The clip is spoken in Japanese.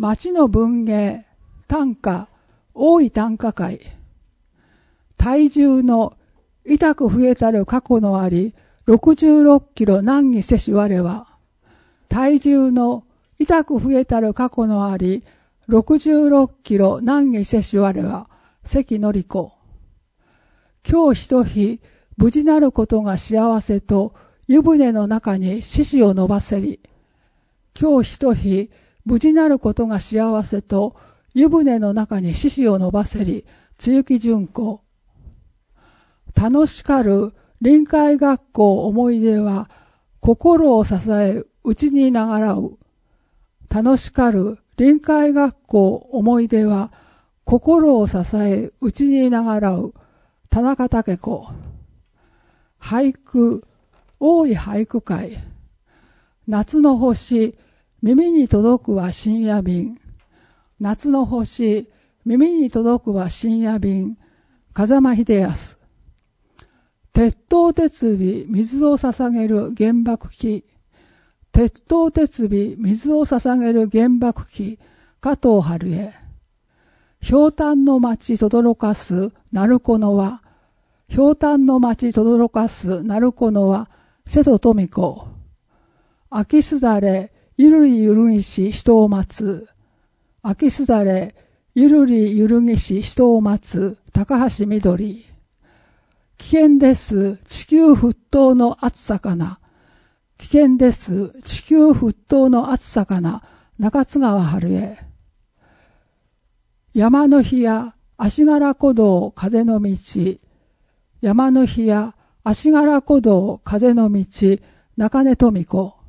町の文芸、短歌、大井短歌会。体重の痛く増えたる過去のあり、66キロ難儀せし我は。体重の痛く増えたる過去のあり、66キロ難儀せし我は、関のり子。今日一日、無事なることが幸せと、湯船の中に獅子を伸ばせり。今日一日、無事なることが幸せと、湯船の中に獅子を伸ばせり、露木純子。楽しかる臨海学校思い出は、心を支え、うちにながらう。楽しかる臨海学校思い出は、心を支え、うちにながらう。田中武子。俳句、大井俳句会。夏の星、耳に届くは深夜便。夏の星、耳に届くは深夜便。風間秀康。鉄塔鉄尾、水を捧げる原爆機。鉄塔鉄尾、水を捧げる原爆機。加藤春江。ひょうたんの町とどろかす鳴子の輪。ひょうたんの町とどろかす鳴子の輪。瀬戸富子。秋すだれ、ゆるりゆるぎし人を待つ。秋すだれ、ゆるりゆるぎし人を待つ。高橋みどり。危険です。地球沸騰の暑さかな。危険です。地球沸騰の暑さかな。中津川春江。山の日や足柄古道風の道。山の日や足柄古道風の道。中根富子。